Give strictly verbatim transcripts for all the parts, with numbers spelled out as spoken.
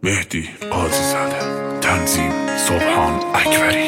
مهدی قاضی زاده، تنظیم سبحان اکبری.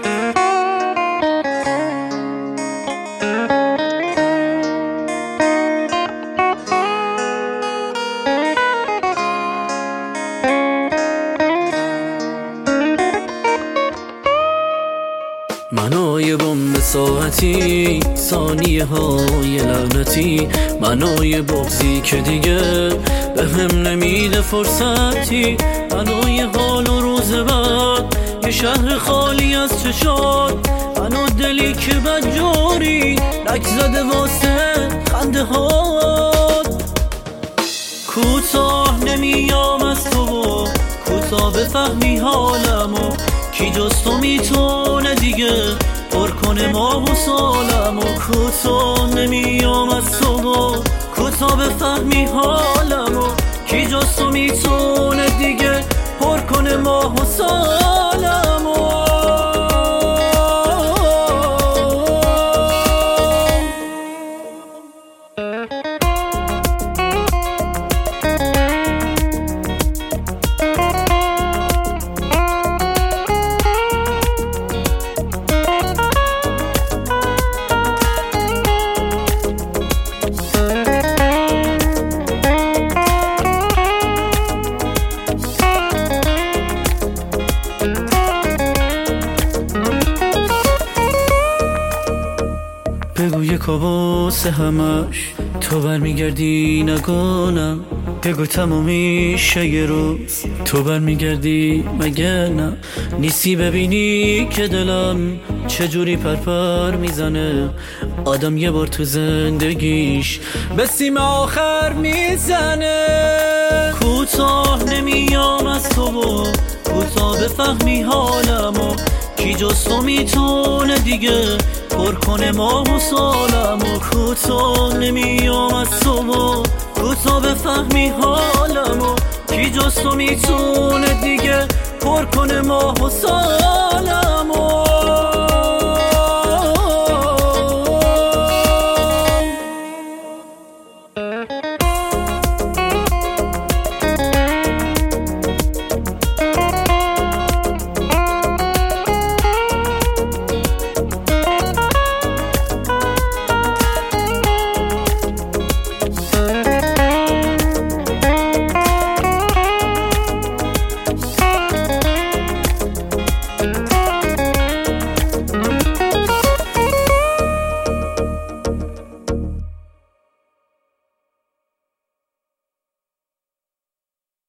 منای بمب ساعتی، ثانیه های لعنتی، منای بغضی که دیگه به هم نمیده فرصتی، منای حال و روز بعد یه شهر خالی از چشات، منو دلی که بدجوری رک زده واسه خنده هات. کوتاه نمیام از تو و کوتاه بفهمی حالمو، کی جز تو میتونه دیگه پر کنه ماه و سالمو. کوتاه نمیام از تو و کوتاه بفهمی حالمو، کی جز تو میتونه دیگه پر کنه ماه و سالمو. بگو یک واسه همش تو برمیگردی نگانم، بگو تمامیشه یه روز تو برمیگردی مگه نه. نیستی ببینی که دلم چجوری پرپر میزنه، آدم یه بار تو زندگیش به سیم آخر میزنه. کوتاه نمیام از تو و کوتاه بفهمی حالمو، کی جز تو میتونه دیگه پر کنه ماه و سالمو. کوتاه نمیام از تو و کوتاه بفهمی حالمو، کی جز تو میتونه دیگه پر کنه ماه و سالمو.